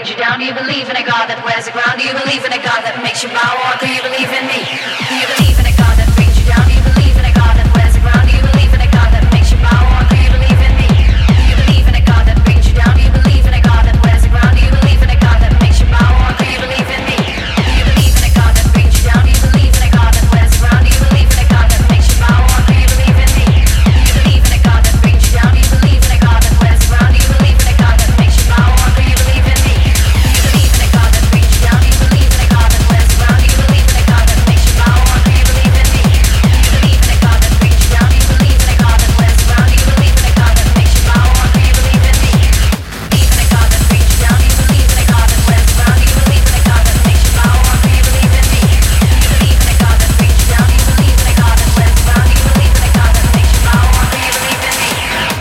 brings you down? Do you believe in a God that wears the ground? Do you believe in a God that makes you bow? Or do you believe in me? Do you believe in a God that brings you down? Do you believe in a God that wears the ground? Do you believe in a God that makes you bow? Or do you believe in me? Do you believe in a God that brings you down? Do you believe in a God that wears the ground? Do you believe in a God that makes you bow? Or do you believe in me? Do you believe in a God that brings you down? Do you believe in a God that wears the ground? Do you believe in a God that makes you bow? Or do you believe in me? Do you believe in a God that brings you down? Do you believe in a God that wears the ground? Do you believe in a God that makes you bow? Or do you believe in me? Do you believe in a God that brings you down? Do you believe in a God that wears the ground? Do you believe in a God that makes you bow? Or do you believe in me? Do you believe in a God that brings you down? Do you believe in a God that wears the ground? Do you believe in a God that makes you bow? Or do you believe in me? Believe in a God that brings you down? Do you believe in a God that wears the ground? Do you believe in a God that makes you bow? Or do you believe in me? Do you believe in a God that brings you down? Do you believe in a God that wears the ground? Do you believe in a God that makes you bow? Or do you believe in me?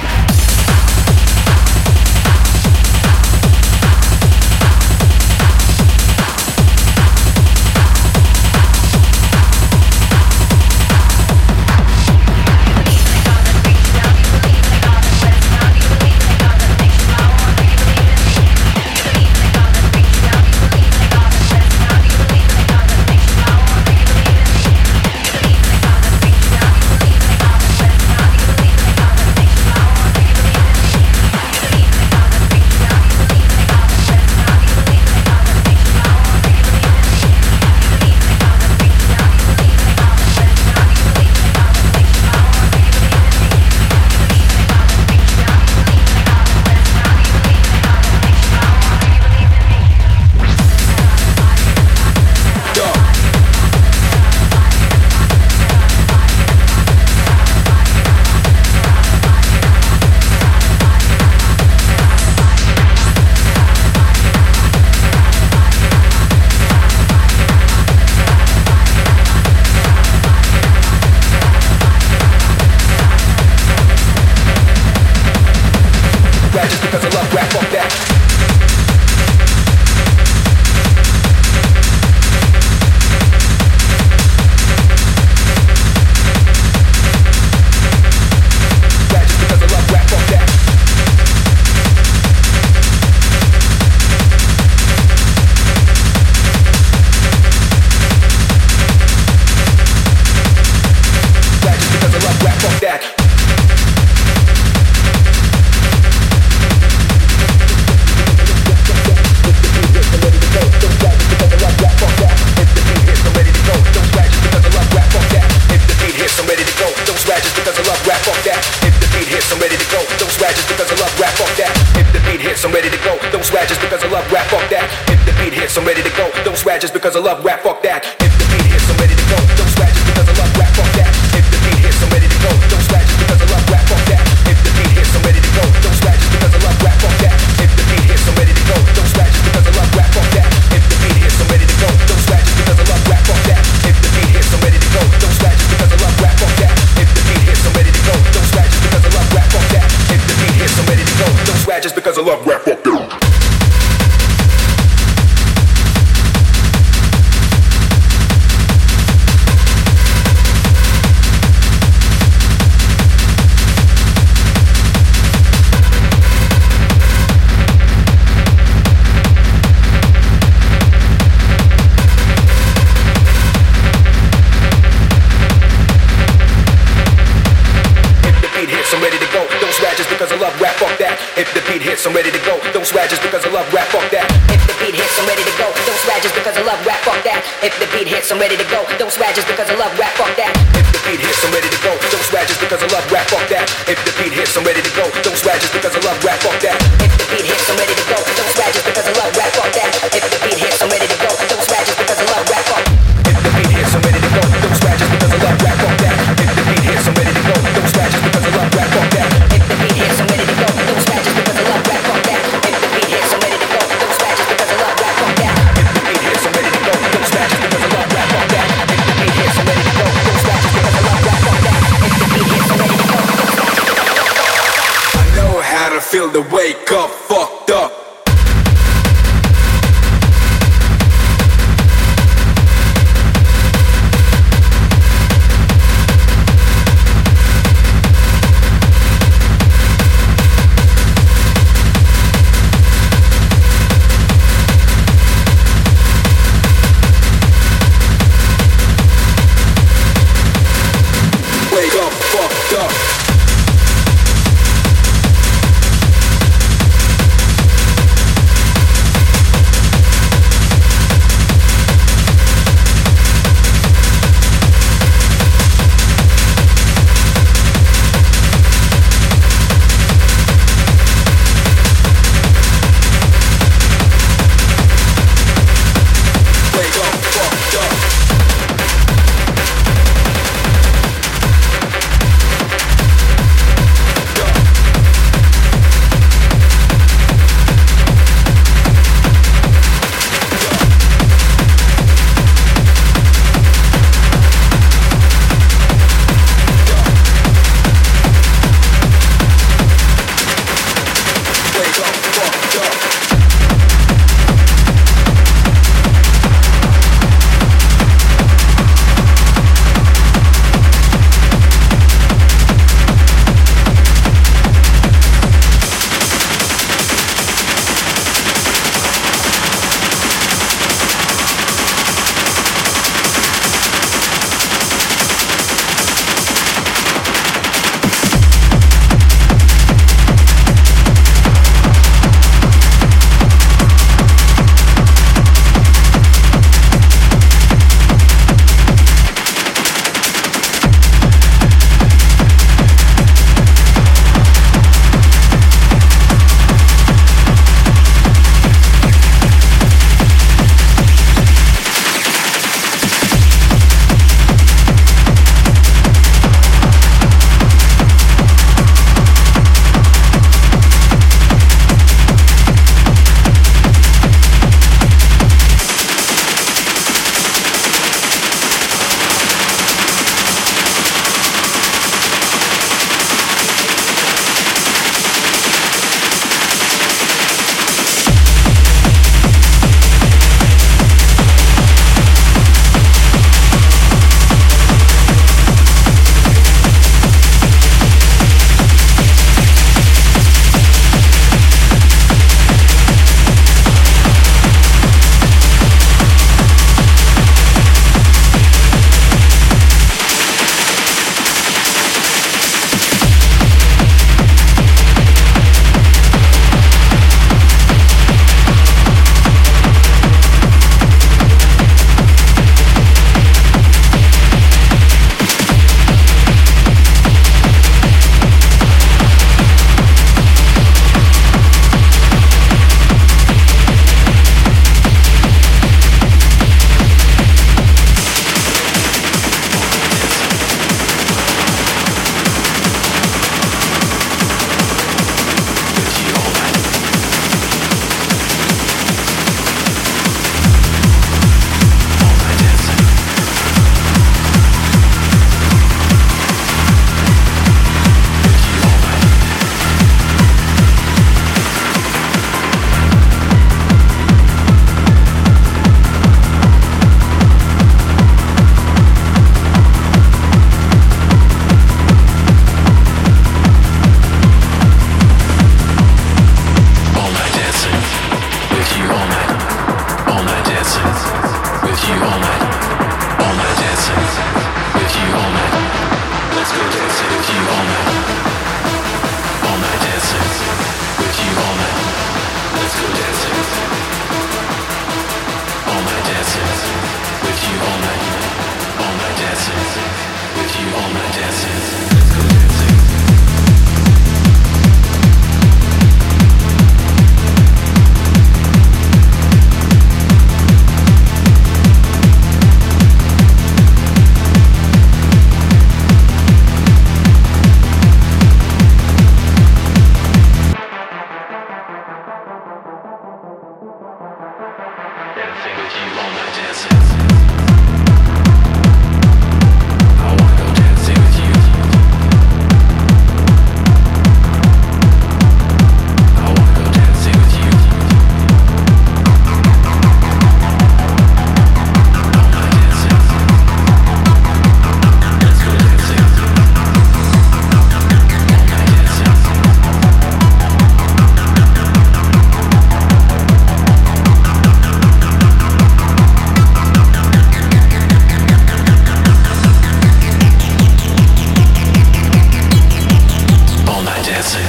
Just because I love rap, fuck that. If the beat hits, I'm ready to go. Don't scratch just because I love rap, fuck that. If the beat hits, I'm ready to go. Don't scratch just because I love rap, fuck that. If the beat hits, I'm ready to go. Don't scratch just because I love rap, fuck that. If the beat hits, I'm ready to go. Don't scratch just because I love rap, fuck that. If the beat hits, I'm ready to go. Don't scratch just because I love rap, fuck that. If the beat hits, I'm ready to go. Don't scratch just because I love rap, fuck that. If the beat hits, I'm ready to go. Don't scratch just because I love rap, fuck that. If the beat hits, I'm ready to go. Don't scratch just because I love rap, fuck that. If the beat hits, I'm ready to go. Don't swag just because I love rap, fuck that. If the beat hits, I'm ready to go. Don't swag just because I love rap, fuck that. If the beat hits, I'm ready to go. Don't swag just because I love rap, fuck that. If the beat hits, I'm ready to go. Don't swag just because I love rap, fuck that. If the beat hits, I'm ready to go. Don't swag just because I love rap, fuck that. If the beat hits, I'm ready to go. Don't swag just because I love rap, fuck that. If the beat hits, I'm ready to go. Don't swag just because I love rap, fuck. If the beat hits, I'm ready to go. Don't swag just because I love rap, fuck that. If the beat hits, I'm ready to go. Don't swag just because I love rap, fuck that. If the beat hits, I'm ready to go. Don't swag just because I love rap, fuck that. If the beat hits, I'm ready to go. Don't swag just because I love rap, fuck that. If the beat hits, I'm ready to go. Don't swag just because I love rap, fuck that. If the beat hits, I'm ready to go. Don't swag just because I love rap, fuck that. If the beat hits, I'm ready to go. I know how to feel the wake up, fucked up.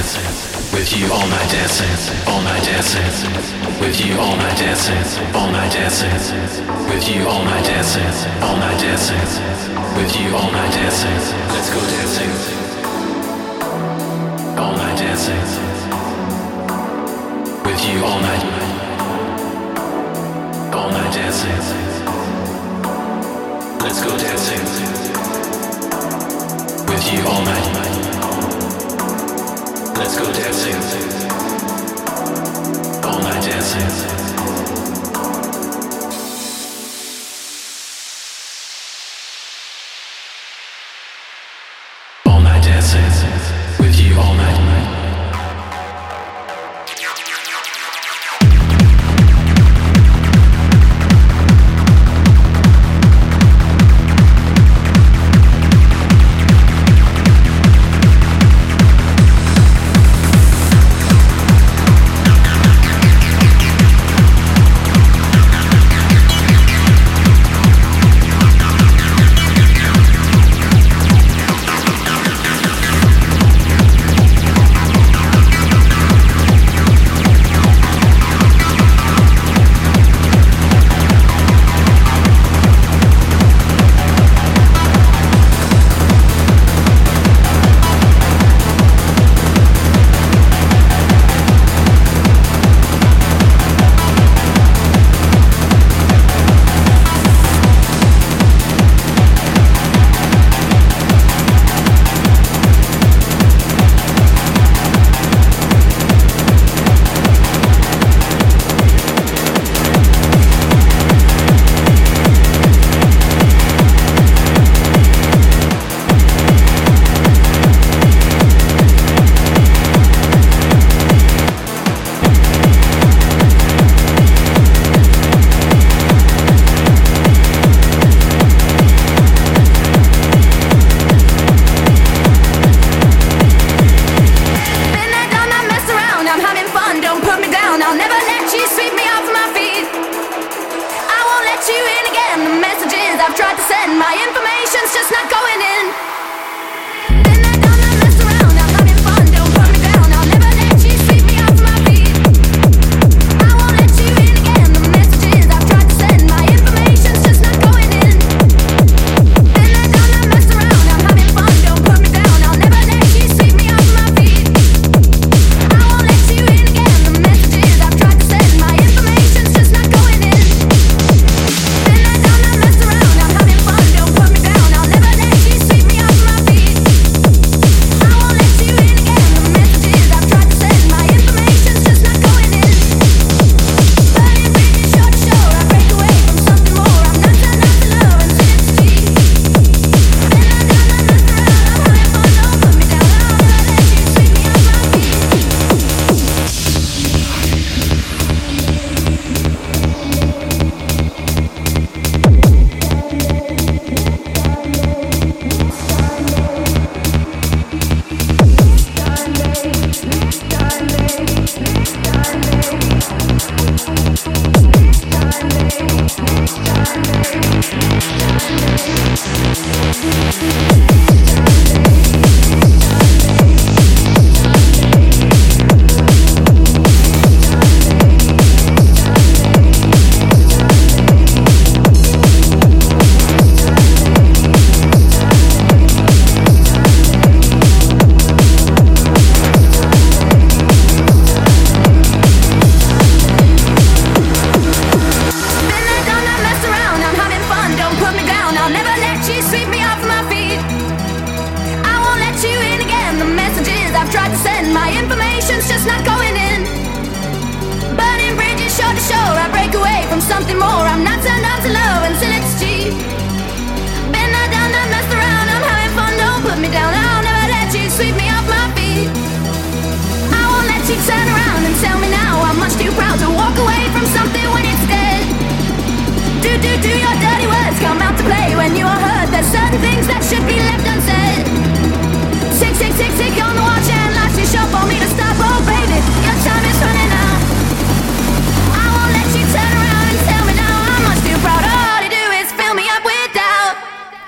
with you all night dancing, all night dancing, with you all night dancing, all night dancing, with you all night dancing, all night dancing, with you all night dancing. Let's go dancing, all night dancing, with you all night dancing. Let's go dancing, with you all night. Let's go dancing, all night dancing. All night dancing, with you all night.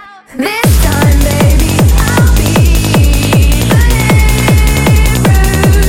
This time, baby, I'll be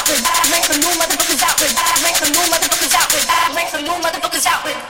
out with. Bring some new motherfuckers out with. Bring some new motherfuckers out with. Bring some new motherfuckers out with.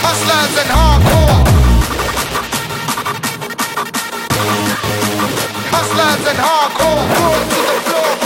Hustlers and hardcore. Hustlers and hardcore. Pull to the floor.